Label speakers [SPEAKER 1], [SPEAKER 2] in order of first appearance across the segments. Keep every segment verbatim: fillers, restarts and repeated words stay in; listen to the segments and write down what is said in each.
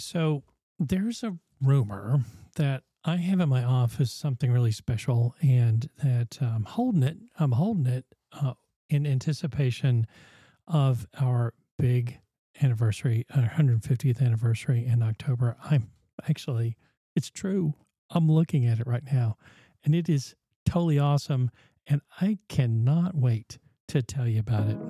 [SPEAKER 1] So there's a rumor that I have in my office something really special, and that I'm holding it. I'm holding it uh, in anticipation of our big anniversary, our one hundred fiftieth anniversary in October. I'm actually, it's true. I'm looking at it right now, and it is totally awesome, and I cannot wait to tell you about it.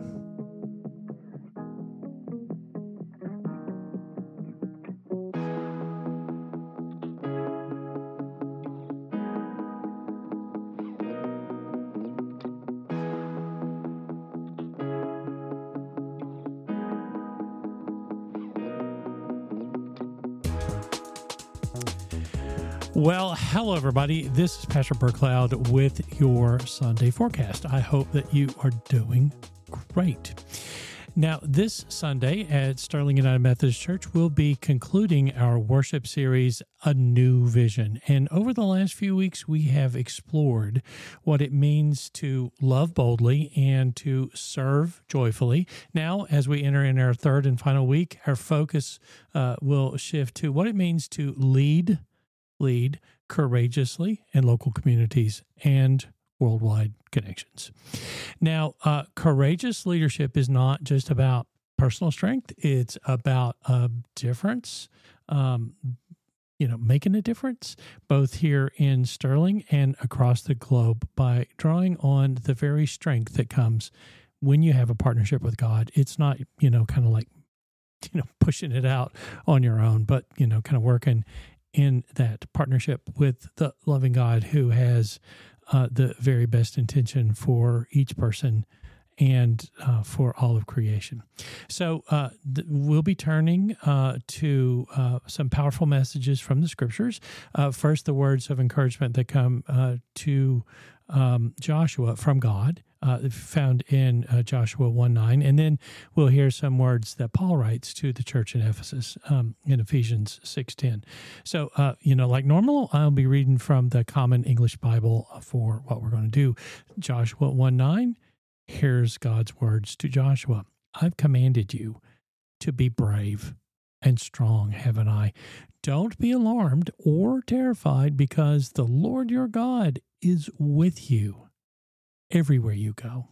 [SPEAKER 1] Well, hello, everybody. This is Pastor Burcloud with your Sunday forecast. I hope that you are doing great. Now, this Sunday at Sterling United Methodist Church, we'll be concluding our worship series, A New Vision. And over the last few weeks, we have explored what it means to love boldly and to serve joyfully. Now, as we enter in our third and final week, our focus uh, will shift to what it means to lead lead courageously in local communities and worldwide connections. Now, uh, courageous leadership is not just about personal strength. It's about a difference, um, you know, making a difference both here in Sterling and across the globe by drawing on the very strength that comes when you have a partnership with God. It's not, you know, kind of like, you know, pushing it out on your own, but, you know, kind of working in that partnership with the loving God who has uh, the very best intention for each person and uh, for all of creation. So uh, th- we'll be turning uh, to uh, some powerful messages from the Scriptures. Uh, first, the words of encouragement that come uh, to um, Joshua from God, uh, found in uh, Joshua one nine. And then we'll hear some words that Paul writes to the church in Ephesus um, in Ephesians six ten. So, uh, you know, like normal, I'll be reading from the Common English Bible for what we're going to do. Joshua one nine. Here's God's words to Joshua. I've commanded you to be brave and strong, haven't I? Don't be alarmed or terrified, because the Lord your God is with you everywhere you go.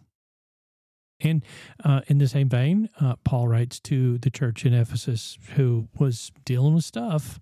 [SPEAKER 1] And uh, in the same vein, uh, Paul writes to the church in Ephesus who was dealing with stuff.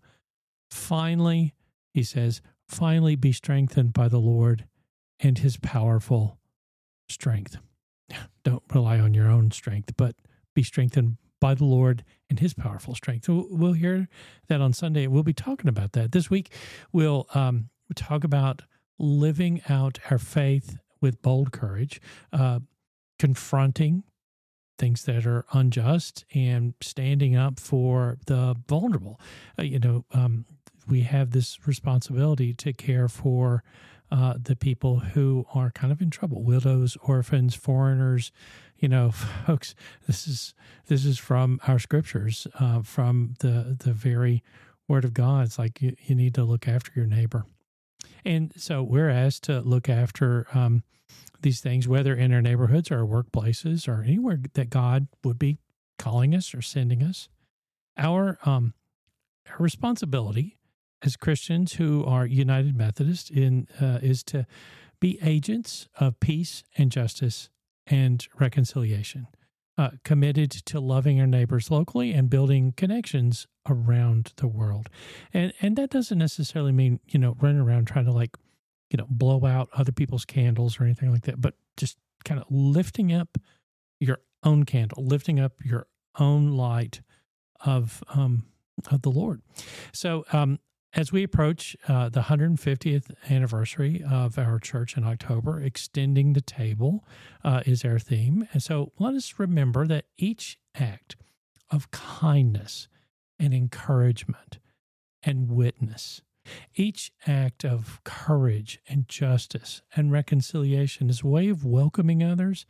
[SPEAKER 1] Finally, he says, finally be strengthened by the Lord and his powerful strength. Don't rely on your own strength, but be strengthened by the Lord and his powerful strength. So we'll hear that on Sunday. We'll be talking about that. This week, we'll um, talk about living out our faith with bold courage, uh, confronting things that are unjust and standing up for the vulnerable. Uh, you know, um, we have this responsibility to care for Uh, the people who are kind of in trouble, widows, orphans, foreigners. You know, folks, this is this is from our scriptures, uh, from the the very Word of God. It's like you, you need to look after your neighbor. And so we're asked to look after um, these things, whether in our neighborhoods or our workplaces or anywhere that God would be calling us or sending us. Our, um, our responsibility as Christians who are United Methodist in uh, is to be agents of peace and justice and reconciliation, uh, committed to loving our neighbors locally and building connections around the world. And and that doesn't necessarily mean, you know, running around trying to like, you know, blow out other people's candles or anything like that, but just kind of lifting up your own candle, lifting up your own light of um, of the Lord. So, um, as we approach uh, the one hundred fiftieth anniversary of our church in October, extending the table uh, is our theme. And so let us remember that each act of kindness and encouragement and witness, each act of courage and justice and reconciliation is a way of welcoming others,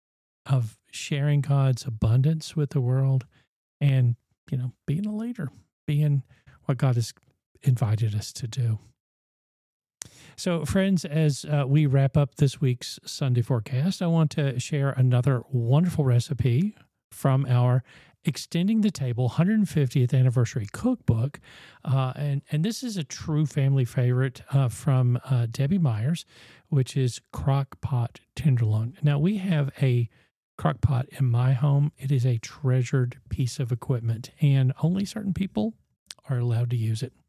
[SPEAKER 1] of sharing God's abundance with the world, and, you know, being a leader, being what God has invited us to do. So, friends, as uh, we wrap up this week's Sunday forecast, I want to share another wonderful recipe from our Extending the Table one hundred fiftieth Anniversary Cookbook. Uh, and, and this is a true family favorite uh, from uh, Debbie Myers, which is Crock Pot Tenderloin. Now, we have a crock pot in my home. It is a treasured piece of equipment, and only certain people are allowed to use it.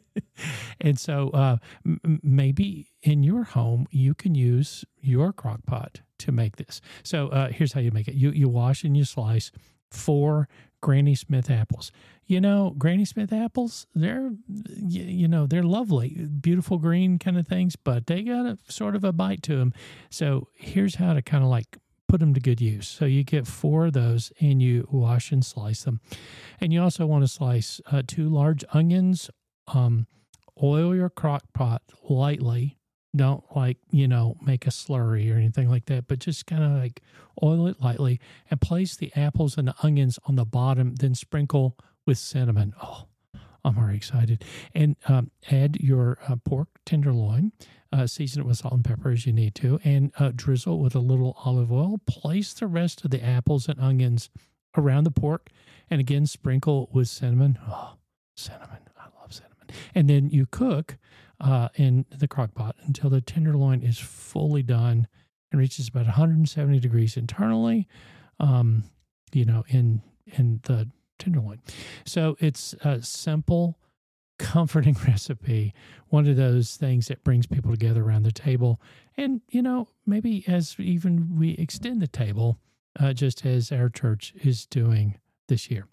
[SPEAKER 1] And so uh, m- maybe in your home, you can use your crock pot to make this. So uh, here's how you make it. You, you wash and you slice four Granny Smith apples. You know, Granny Smith apples, they're, you, you know, they're lovely, beautiful green kind of things, but they got a sort of a bite to them. So here's how to kind of like put them to good use. So you get four of those and you wash and slice them. And you also want to slice uh, two large onions. Um, oil your crock pot lightly. Don't like, you know, make a slurry or anything like that, but just kind of like oil it lightly and place the apples and the onions on the bottom, then sprinkle with cinnamon. Oh, I'm already excited. And um, add your uh, pork tenderloin, uh, season it with salt and pepper as you need to, and uh, drizzle with a little olive oil. Place the rest of the apples and onions around the pork, and again, sprinkle with cinnamon. Oh, cinnamon. I love cinnamon. And then you cook uh, in the crock pot until the tenderloin is fully done and reaches about one hundred seventy degrees internally, um, you know, in in the tenderloin. So it's a simple, comforting recipe, one of those things that brings people together around the table. And, you know, maybe as even we extend the table, uh, just as our church is doing this year.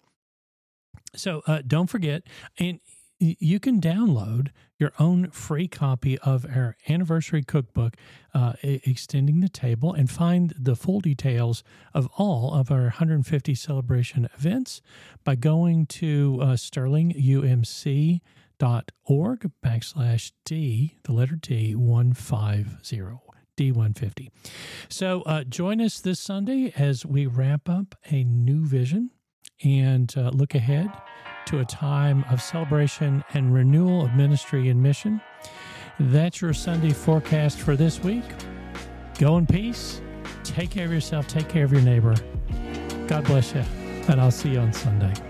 [SPEAKER 1] So uh, don't forget, and you can download your own free copy of our anniversary cookbook, uh, Extending the Table, and find the full details of all of our one hundred fifty celebration events by going to uh, sterlingumc dot org backslash D, the letter D, one fifty, D one fifty. So uh, join us this Sunday as we wrap up a new vision and uh, look ahead to a time of celebration and renewal of ministry and mission. That's your Sunday forecast for this week. Go in peace. Take care of yourself. Take care of your neighbor. God bless you. And I'll see you on Sunday.